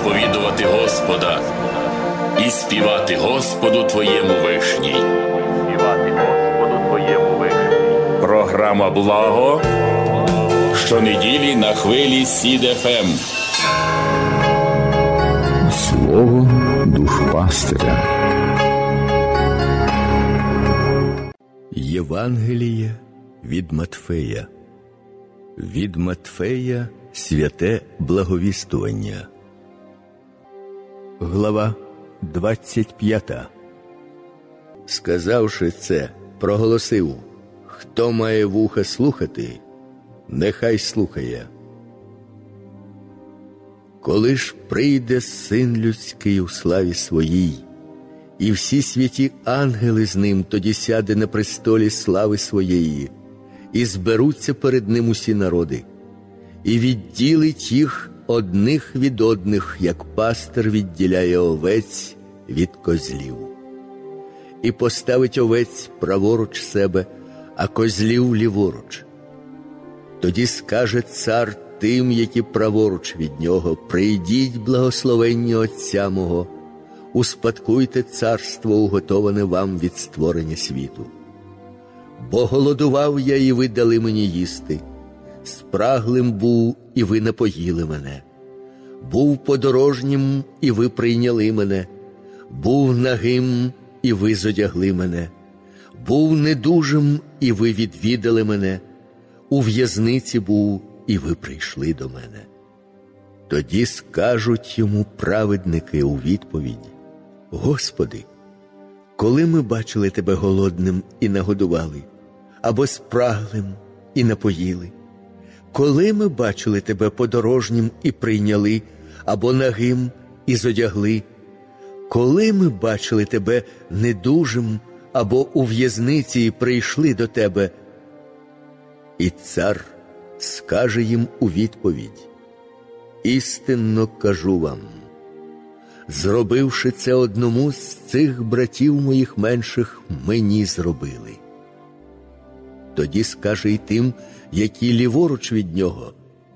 сповідувати Господа і співати Господу Твоєму вишній. Програма «Благо» щонеділі на хвилі СІД ФМ. Слово душпастиря. Євангеліє від Матфея. Від Матфея святе благовістування. Глава 25. Сказавши це, проголосив: хто має вуха слухати, нехай слухає. Коли ж прийде Син людський у славі своїй, і всі святі ангели з ним, тоді сяде на престолі слави своєї, і зберуться перед ним усі народи, і відділить їх одних від одних, як пастир відділяє овець від козлів. І поставить овець праворуч себе, а козлів ліворуч. Тоді скаже цар тим, які праворуч від нього: прийдіть, благословенні Отця мого, успадкуйте царство, уготоване вам від створення світу. Бо голодував я, і ви дали мені їсти, спраглим був, і ви напоїли мене, був подорожнім, і ви прийняли мене, був нагим, і ви зодягли мене, був недужим, і ви відвідали мене, у в'язниці був, і ви прийшли до мене. Тоді скажуть йому праведники у відповідь: Господи, коли ми бачили Тебе голодним і нагодували, або спраглим і напоїли? Коли ми бачили Тебе подорожнім і прийняли, або нагим і зодягли? Коли ми бачили Тебе недужим, або у в'язниці і прийшли до Тебе? І цар скаже їм у відповідь: істинно кажу вам, зробивши це одному з цих братів моїх менших, мені зробили. Тоді скаже й тим, які ліворуч від нього: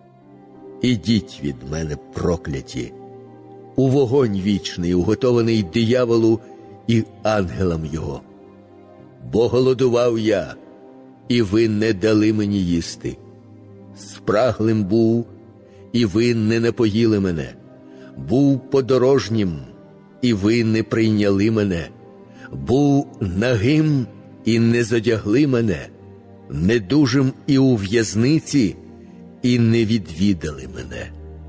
ідіть від мене, прокляті, у вогонь вічний, уготований дияволу і ангелам його. Бо голодував я, і ви не дали мені їсти, спраглим був, і ви не напоїли мене, був подорожнім, і ви не прийняли мене, був нагим, і не зодягли мене, недужим і у в'язниці, і не відвідали мене.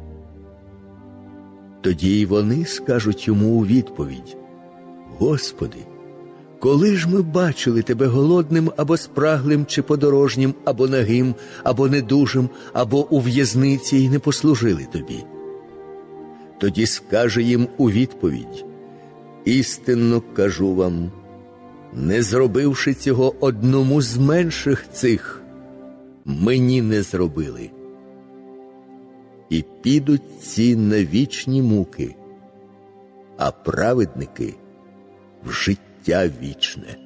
Тоді й вони скажуть йому у відповідь: Господи, коли ж ми бачили Тебе голодним, або спраглим, чи подорожнім, або нагим, або недужим, або у в'язниці, і не послужили Тобі? Тоді скаже їм у відповідь: істинно кажу вам, не зробивши цього одному з менших цих, мені не зробили. І підуть ці на вічні муки, а праведники в життя вічне.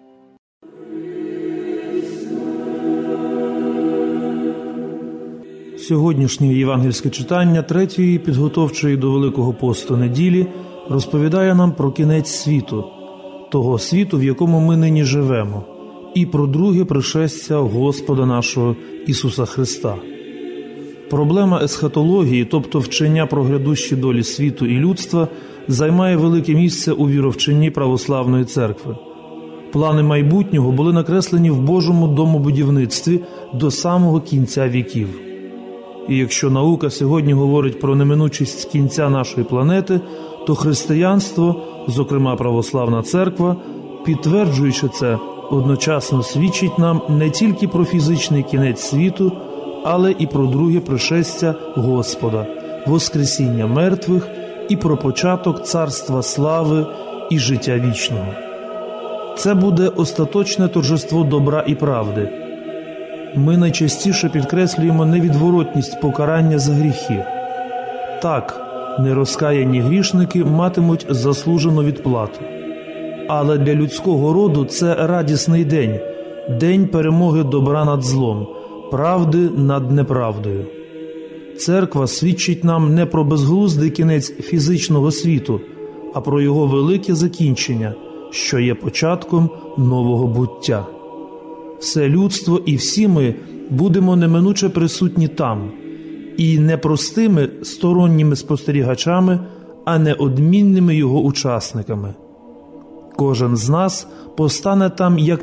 Сьогоднішнє євангельське читання третьої підготовчої до Великого посту неділі розповідає нам про кінець світу, того світу, в якому ми нині живемо, і про друге пришестя Господа нашого Ісуса Христа. Проблема есхатології, тобто вчення про грядущі долі світу і людства, займає велике місце у віровченні православної церкви. Плани майбутнього були накреслені в Божому домобудівництві до самого кінця віків. І якщо наука сьогодні говорить про неминучість кінця нашої планети, то християнство, зокрема православна церква, підтверджуючи це, одночасно свідчить нам не тільки про фізичний кінець світу, але і про друге пришестя Господа, воскресіння мертвих і про початок царства слави і життя вічного. Це буде остаточне торжество добра і правди. Ми найчастіше підкреслюємо невідворотність покарання за гріхи. Так, нерозкаяні грішники матимуть заслужену відплату. Але для людського роду це радісний день, день перемоги добра над злом, правди над неправдою. церква свідчить нам не про безглуздий кінець фізичного світу, а про його велике закінчення, що є початком нового буття. Все людство і всі ми будемо неминуче присутні там, і не простими сторонніми спостерігачами, а неодмінними його учасниками. Кожен з нас постане там як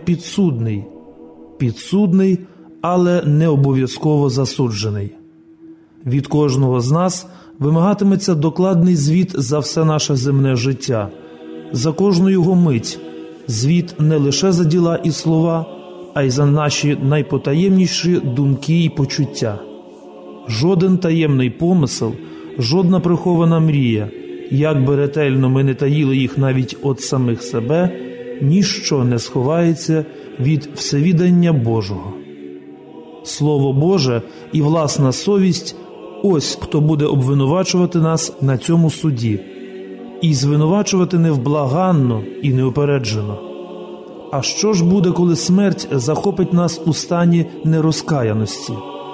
підсудний, але не обов'язково засуджений. Від кожного з нас вимагатиметься докладний звіт за все наше земне життя, за кожну його мить, звіт не лише за діла і слова, а й за наші найпотаємніші думки і почуття. Жоден таємний помисел, жодна прихована мрія, як би ретельно ми не таїли їх навіть від самих себе, ніщо не сховається від всевідання Божого. Слово Боже і власна совість – ось хто буде обвинувачувати нас на цьому суді. І звинувачувати невблаганно і неупереджено. А що ж буде, коли смерть захопить нас у стані нерозкаяності?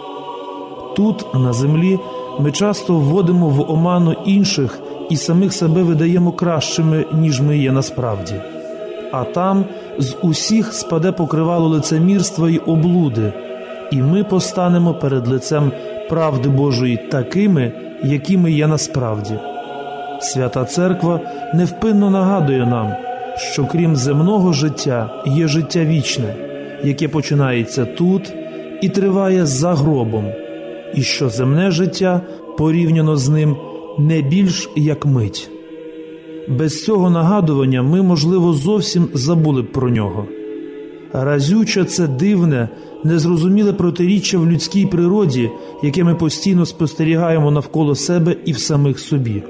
Тут, на землі, ми часто вводимо в оману інших і самих себе видаємо кращими, ніж ми є насправді. А там з усіх спаде покривало лицемірства й облуди, і ми постанемо перед лицем правди Божої такими, якими є насправді. Свята Церква невпинно нагадує нам, що крім земного життя є життя вічне, яке починається тут і триває за гробом, і що земне життя порівняно з ним не більш як мить. Без цього нагадування ми, можливо, зовсім забули б про нього. Разюче це дивне, незрозуміле протиріччя в людській природі, яке ми постійно спостерігаємо навколо себе і в самих собі.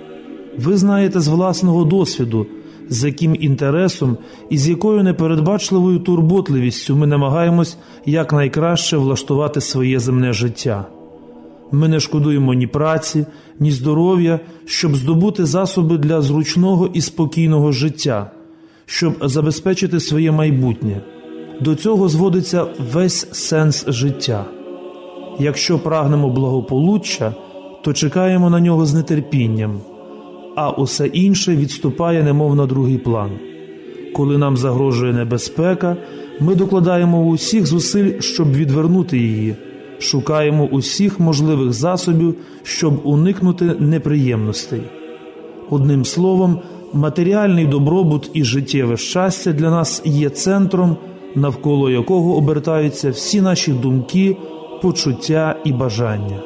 Ви знаєте з власного досвіду, з яким інтересом і з якою непередбачливою турботливістю ми намагаємось якнайкраще влаштувати своє земне життя. Ми не шкодуємо ні праці, ні здоров'я, щоб здобути засоби для зручного і спокійного життя, щоб забезпечити своє майбутнє. До цього зводиться весь сенс життя. Якщо прагнемо благополуччя, то чекаємо на нього з нетерпінням, а усе інше відступає немов на другий план. Коли нам загрожує небезпека, ми докладаємо усіх зусиль, щоб відвернути її, шукаємо усіх можливих засобів, щоб уникнути неприємностей. Одним словом, матеріальний добробут і життєве щастя для нас є центром, навколо якого обертаються всі наші думки, почуття і бажання.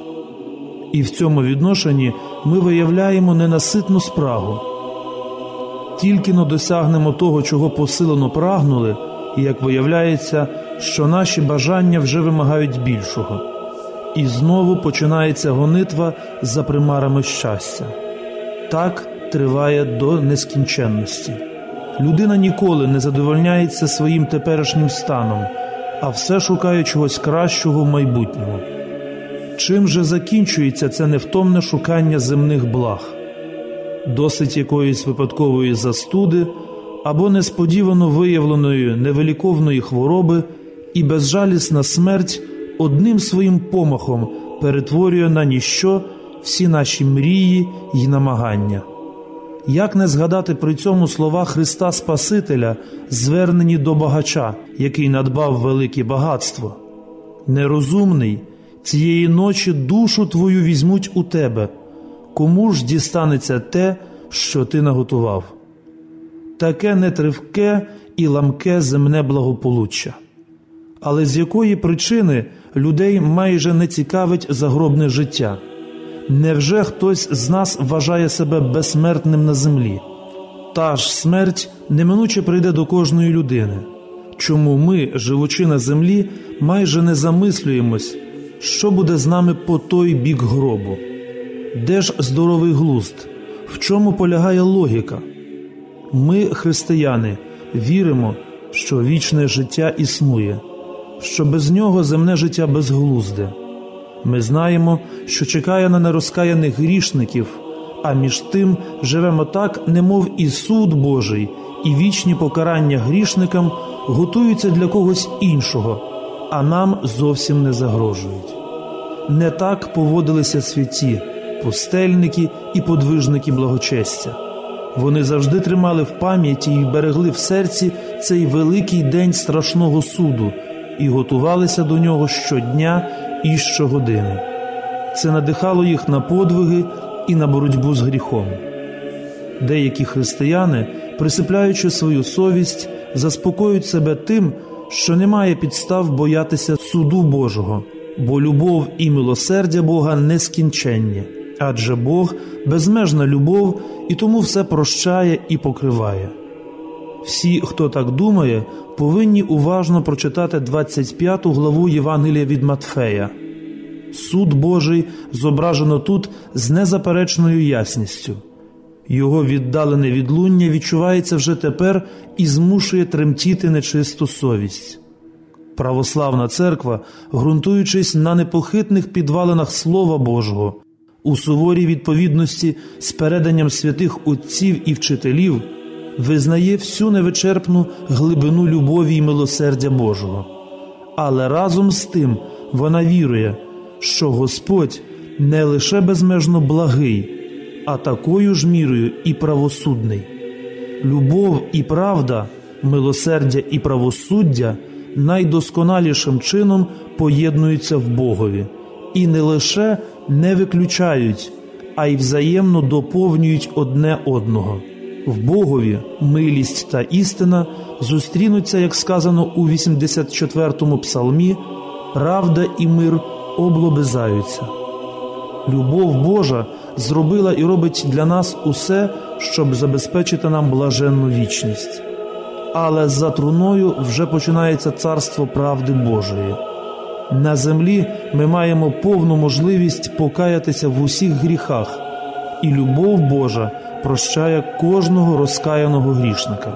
І в цьому відношенні ми виявляємо ненаситну спрагу. Тільки-но досягнемо того, чого посилено прагнули, і, як виявляється, що наші бажання вже вимагають більшого. І знову починається гонитва за примарами щастя. Так триває до нескінченності. Людина ніколи не задовольняється своїм теперішнім станом, а все шукає чогось кращого в майбутньому. Чим же закінчується це невтомне шукання земних благ? Досить якоїсь випадкової застуди або несподівано виявленої невиліковної хвороби, і безжалісна смерть одним своїм помахом перетворює на ніщо всі наші мрії й намагання. Як не згадати при цьому слова Христа Спасителя, звернені до багача, який надбав велике багатство? «Нерозумний, цієї ночі душу твою візьмуть у тебе. Кому ж дістанеться те, що ти наготував?» Таке нетривке і ламке земне благополуччя. Але з якої причини людей майже не цікавить загробне життя? Невже хтось з нас вважає себе безсмертним на землі? Та ж смерть неминуче прийде до кожної людини. Чому ми, живучи на землі, майже не замислюємось, що буде з нами по той бік гробу? Де ж здоровий глузд? В чому полягає логіка? Ми, християни, віримо, що вічне життя існує, що без нього земне життя безглузде. Ми знаємо, що чекає на нерозкаяних грішників, а між тим живемо так, немов і суд Божий, і вічні покарання грішникам готуються для когось іншого, а нам зовсім не загрожують. не так поводилися святі, пустельники і подвижники благочестя. Вони завжди тримали в пам'яті і берегли в серці цей великий день страшного суду і готувалися до нього щодня і щогодини. Це надихало їх на подвиги і на боротьбу з гріхом. Деякі християни, присипляючи свою совість, заспокоюють себе тим, що немає підстав боятися суду Божого, бо любов і милосердя Бога нескінченні, адже Бог – безмежна любов і тому все прощає і покриває. Всі, хто так думає, повинні уважно прочитати 25 главу Євангелія від Матфея. Суд Божий зображено тут з незаперечною ясністю. Його віддалене відлуння відчувається вже тепер і змушує тремтіти нечисту совість. Православна церква, ґрунтуючись на непохитних підвалинах Слова Божого, у суворій відповідності з переданням святих отців і вчителів, визнає всю невичерпну глибину любові і милосердя Божого. Але разом з тим вона вірує, що Господь не лише безмежно благий, а такою ж мірою і правосудний. Любов і правда, милосердя і правосуддя найдосконалішим чином поєднуються в Богові і не лише не виключають, а й взаємно доповнюють одне одного. В Богові милість та істина зустрінуться, як сказано у 84-му псалмі, правда і мир облобизаються. Любов Божа зробила і робить для нас усе, щоб забезпечити нам блаженну вічність. Але за труною вже починається царство правди Божої. На землі ми маємо повну можливість покаятися в усіх гріхах, і любов Божа прощає кожного розкаяного грішника.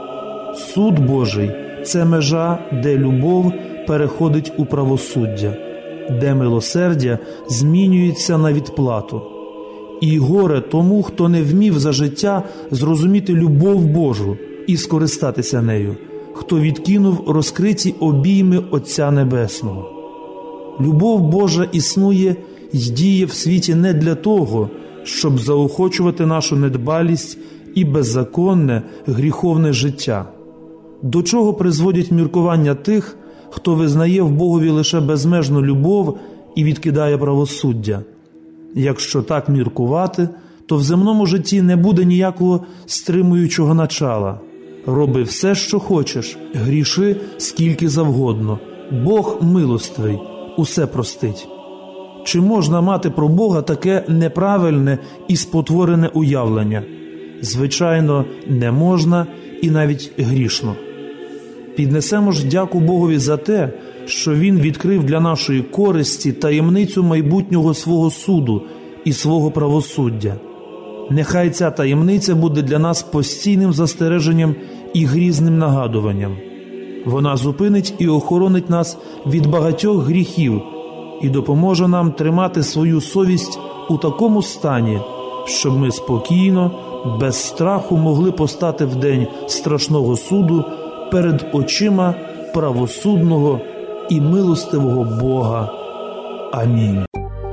Суд Божий – це межа, де любов переходить у правосуддя, де милосердя змінюється на відплату. І горе тому, хто не вмів за життя зрозуміти любов Божу і скористатися нею, хто відкинув розкриті обійми Отця Небесного. Любов Божа існує й діє в світі не для того, щоб заохочувати нашу недбалість і беззаконне, гріховне життя. До чого призводять міркування тих, хто визнає в Богові лише безмежну любов і відкидає правосуддя? Якщо так міркувати, то в земному житті не буде ніякого стримуючого начала. Роби все, що хочеш, гріши скільки завгодно. Бог милостивий, усе простить. Чи можна мати про Бога таке неправильне і спотворене уявлення? Звичайно, не можна і навіть грішно. Піднесемо ж дяку Богові за те, що Він відкрив для нашої користі таємницю майбутнього свого суду і свого правосуддя. Нехай ця таємниця буде для нас постійним застереженням і грізним нагадуванням. Вона зупинить і охоронить нас від багатьох гріхів і допоможе нам тримати свою совість у такому стані, щоб ми спокійно, без страху могли постати в день страшного суду перед очима правосудного і милостивого Бога. Амінь.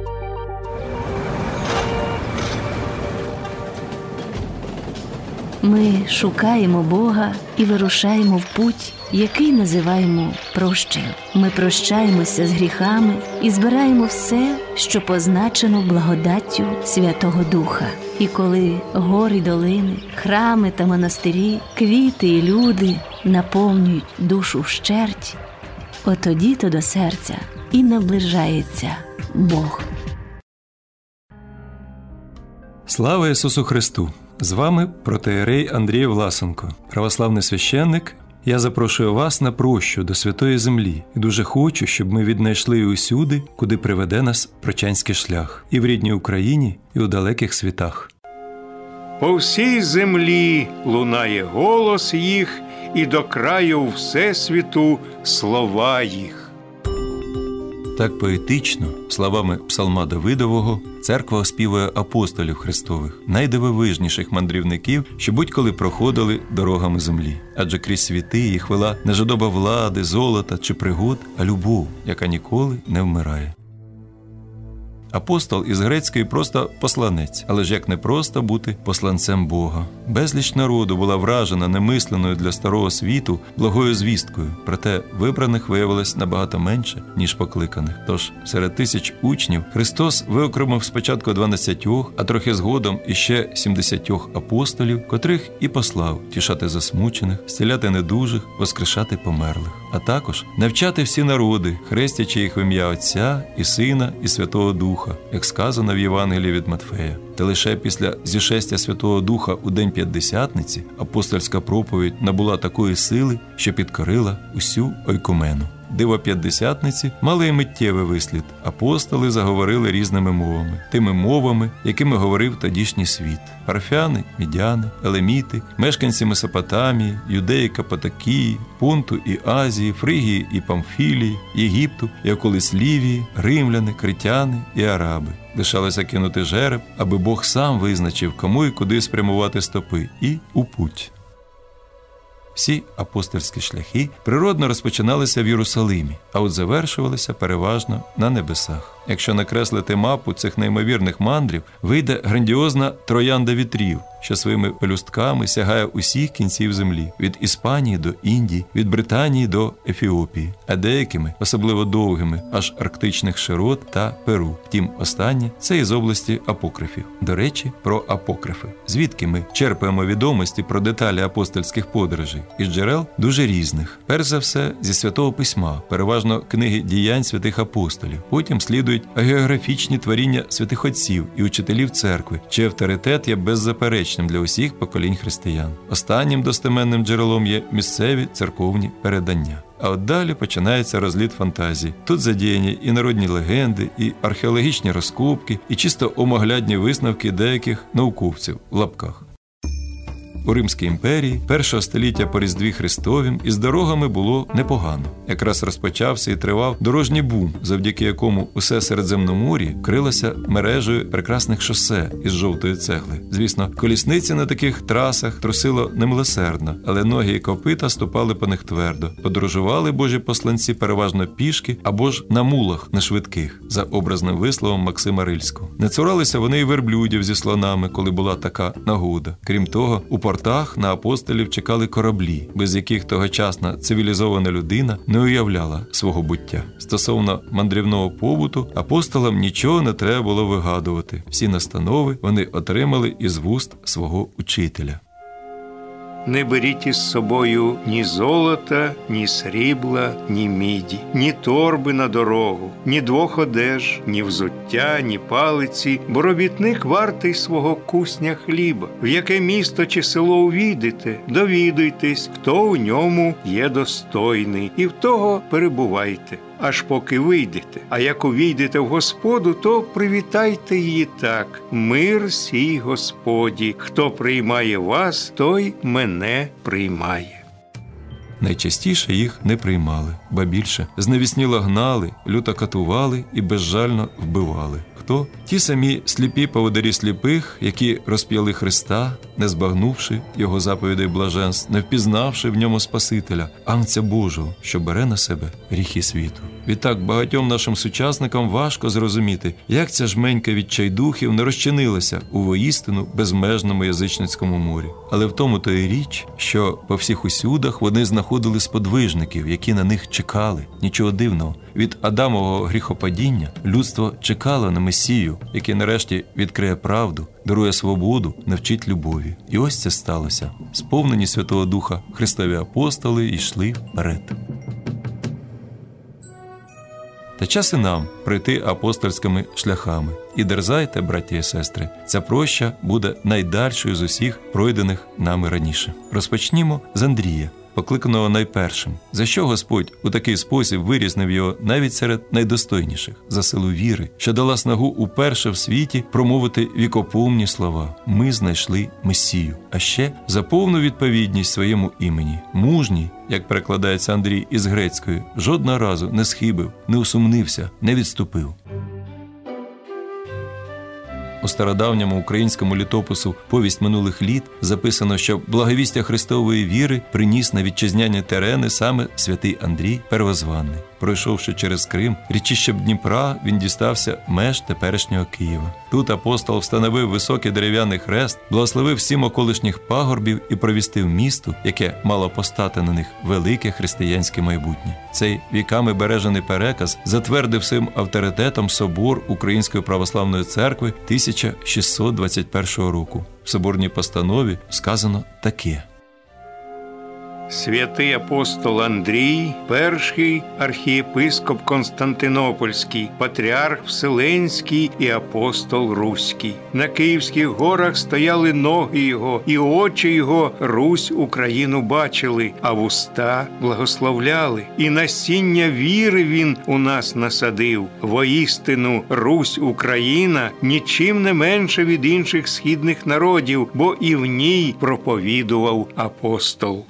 Ми шукаємо Бога і вирушаємо в путь, який називаємо прощею. Ми прощаємося з гріхами і збираємо все, що позначено благодаттю Святого Духа. І коли гори й долини, храми та монастирі, квіти і люди наповнюють душу вщерть, отоді-то до серця і наближається Бог. Слава Ісусу Христу! З вами протоієрей Андрій Власенко, православний священник. Я запрошую вас на прощу до Святої Землі і дуже хочу, щоб ми віднайшли усюди, куди приведе нас прочанський шлях, і в рідній Україні, і у далеких світах. По всій землі лунає голос їх, і до краю всесвіту слова їх. Так поетично, словами псалма Давидового, церква оспівує апостолів Христових, найдивовижніших мандрівників, що будь-коли проходили дорогами землі. Адже крізь світи їх вела не жадоба влади, золота чи пригод, а любов, яка ніколи не вмирає. Апостол із грецької просто посланець. Але ж як не просто бути посланцем Бога. Безліч народу була вражена немисленою для старого світу благою звісткою. Проте вибраних виявилось набагато менше, ніж покликаних. Тож серед тисяч учнів Христос виокремив спочатку 12, а трохи згодом іще 70 апостолів, котрих і послав тішати засмучених, зціляти недужих, воскрешати померлих, а також навчати всі народи, хрестячи їх в ім'я Отця і Сина і Святого Духа, як сказано в Євангелії від Матфея. Та лише після зішестя Святого Духа у День П'ятдесятниці апостольська проповідь набула такої сили, що підкорила усю ойкумену. Диво П'ятдесятниці мали і миттєвий вислід. Апостоли заговорили різними мовами, тими мовами, якими говорив тодішній світ. Парфяни, мідяни, елеміти, мешканці Месопотамії, Юдеї, Каппадокії, Понту і Азії, Фригії і Памфілії, Єгипту і околиць Лівії, римляни, критяни і араби. Лишалося кинути жереб, аби Бог сам визначив, кому і куди спрямувати стопи, і у путь. Всі апостольські шляхи природно розпочиналися в Єрусалимі, а от завершувалися переважно на небесах. Якщо накреслити мапу цих неймовірних мандрів, вийде грандіозна троянда вітрів, що своїми пелюстками сягає усіх кінців землі, від Іспанії до Індії, від Британії до Ефіопії, а деякими, особливо довгими, аж арктичних широт та Перу. Втім, останнє – це із області апокрифів. До речі, про апокрифи. Звідки ми черпаємо відомості про деталі апостольських подорожей? Із джерел дуже різних. Перш за все, зі Святого Письма, переважно книги діянь святих апостолів. Потім слідують географічні творіння святих отців і учителів церкви, чий авторитет є беззаперечним для усіх поколінь християн. Останнім достеменним джерелом є місцеві церковні передання. А от далі починається розліт фантазії. Тут задіяні і народні легенди, і археологічні розкопки, і чисто омоглядні висновки деяких науковців в лапках. У Римській імперії першого століття по Різдві Христовім із дорогами було непогано. Якраз розпочався і тривав дорожній бум, завдяки якому усе Середземномор'я крилося мережею прекрасних шосе із жовтої цегли. Звісно, колісниці на таких трасах трусило немилосердно, але ноги і копита ступали по них твердо. Подорожували Божі посланці переважно пішки або ж на мулах нешвидких, за образним висловом Максима Рильського. Не цуралися вони і верблюдів зі слонами, коли була така нагода. Крім того, у портах на апостолів чекали кораблі, без яких тогочасна цивілізована людина не уявляла свого буття. Стосовно мандрівного побуту, апостолам нічого не треба було вигадувати. Всі настанови вони отримали із вуст свого учителя. Не беріть із собою ні золота, ні срібла, ні міді, ні торби на дорогу, ні двох одеж, ні взуття, ні палиці, бо робітник вартий свого кусня хліба. В яке місто чи село увійдете, довідуйтесь, хто у ньому є достойний, і в того перебувайте, аж поки вийдете. А як увійдете в Господу, то привітайте її так: мир сій Господі, хто приймає вас, той мене приймає. Найчастіше їх не приймали, ба більше зневісніло гнали, люто катували і безжально вбивали. Хто? Ті самі сліпі поводарі сліпих, які розп'яли Христа, не збагнувши його заповідей блаженств, не впізнавши в ньому Спасителя, Агнця Божого, що бере на себе гріхи світу. Відтак багатьом нашим сучасникам важко зрозуміти, як ця жменька відчайдухів не розчинилася у воістину безмежному язичницькому морі. Але в тому то і річ, що по всіх усюдах вони знаходили сподвижників, які на них чекали. Нічого дивного. Від Адамового гріхопадіння людство чекало на Месію, який нарешті відкриє правду, дарує свободу, навчить любові. І ось це сталося. Сповнені Святого Духа, Христові апостоли йшли вперед. Та час і нам пройти апостольськими шляхами. І дерзайте, браті і сестри, ця проща буде найдальшою з усіх пройдених нами раніше. Розпочнімо з Андрія, покликаного найпершим. За що Господь у такий спосіб вирізнив його навіть серед найдостойніших? За силу віри, що дала снагу уперше в світі промовити вікопомні слова: «Ми знайшли Месію». А ще за повну відповідність своєму імені. Мужній, як перекладається Андрій із грецької, жодного разу не схибив, не усумнився, не відступив. У стародавньому українському літопису «Повість минулих літ» записано, що благовістя Христової віри приніс на вітчизняні терени саме святий Андрій Первозванний. пройшовши через Крим, річищем Дніпра, він дістався меж теперішнього Києва. Тут апостол встановив високий дерев'яний хрест, благословив 7 околишніх пагорбів і провістив місту, яке мало постати на них велике християнське майбутнє. Цей віками бережений переказ затвердив своїм авторитетом собор Української православної церкви 1621 року. В соборній постанові сказано таке: Святий апостол Андрій, перший архієпископ Константинопольський, патріарх Вселенський і апостол Руський. На Київських горах стояли ноги його, і очі його Русь Україну бачили, а вуста благословляли. І насіння віри він у нас насадив. Воістину Русь Україна нічим не менше від інших східних народів, бо і в ній проповідував апостол.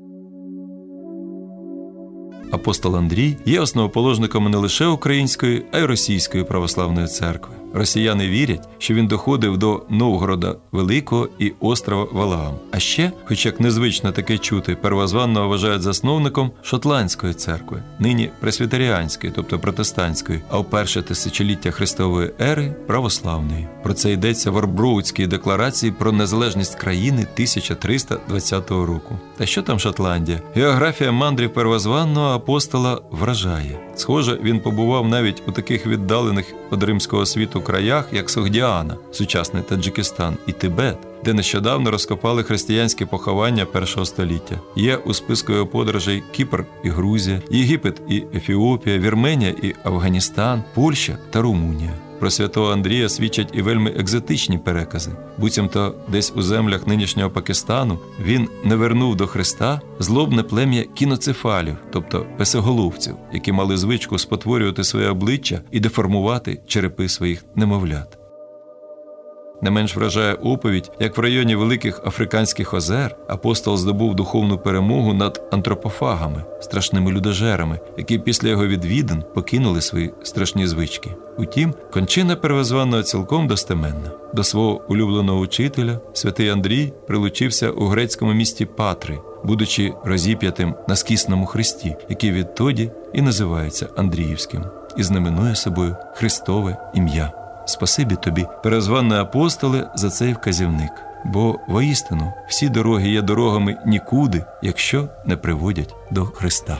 Апостол Андрій є основоположником не лише Української, а й Російської православної церкви. Росіяни вірять, що він доходив до Новгорода Великого і острова Валаам. А ще, хоч як незвично таке чути, первозванного вважають засновником Шотландської церкви, нині пресвітеріанської, тобто протестантської, а в перше тисячоліття Христової ери – православної. Про це йдеться в Арброудській декларації про незалежність країни 1320 року. Та що там Шотландія? Географія мандрів первозванного апостола вражає. Схоже, він побував навіть у таких віддалених від римського світу краях, як Согдіана, сучасний Таджикистан, і Тибет, де нещодавно розкопали християнські поховання першого століття. Є у списку його подорожей Кіпр і Грузія, Єгипет і Ефіопія, Вірменія і Афганістан, Польща та Румунія. Про святого Андрія свідчать і вельми екзотичні перекази. Буцімто десь у землях нинішнього Пакистану він не вернув до Христа злобне плем'я кіноцефалів, тобто песеголовців, які мали звичку спотворювати своє обличчя і деформувати черепи своїх немовлят. Не менш вражає оповідь, як в районі Великих Африканських озер апостол здобув духовну перемогу над антропофагами, страшними людожерами, які після його відвідин покинули свої страшні звички. Утім, кончина первозваного цілком достеменна. До свого улюбленого учителя святий Андрій прилучився у грецькому місті Патри, будучи розіп'ятим на скісному хресті, який відтоді і називається Андріївським, і знаменує собою Христове ім'я. Спасибі тобі, первозвані апостоли, за цей вказівник, бо воістину всі дороги є дорогами нікуди, якщо не приводять до Христа.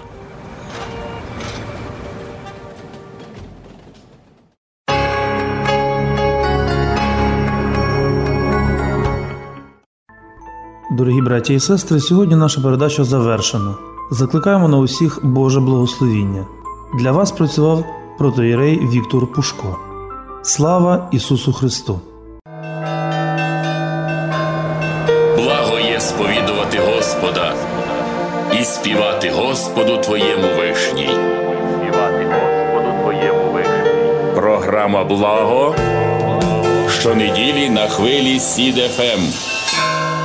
Дорогі браті і сестри, сьогодні наша передача завершена. Закликаємо на усіх Боже благословіння. Для вас працював протоієрей Віктор Пушко. Слава Ісусу Христу! Благо є сповідувати Господа і співати Господу Твоєму вишній. Програма «Благо» щонеділі на хвилі СІД ФМ.